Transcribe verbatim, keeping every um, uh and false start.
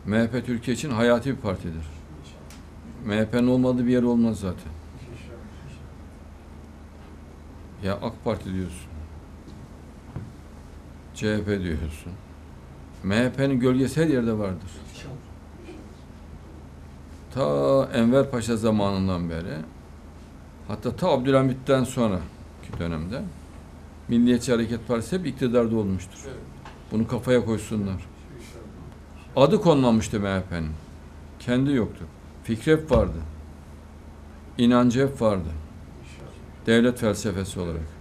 M H P Türkiye için hayati bir partidir. M H P'nin olmadığı bir yer olmaz zaten. Ya AK Parti diyorsun, C H P diyorsun. M H P'nin gölgesi her yerde vardır. Ta Enver Paşa zamanından beri, hatta ta Abdülhamit'ten sonraki dönemde Milliyetçi Hareket Partisi hep iktidarda olmuştur. Bunu kafaya koysunlar. Adı konmamıştı M H P'nin. Kendi yoktu. Fikri hep vardı. İnancı hep vardı. Devlet felsefesi olarak.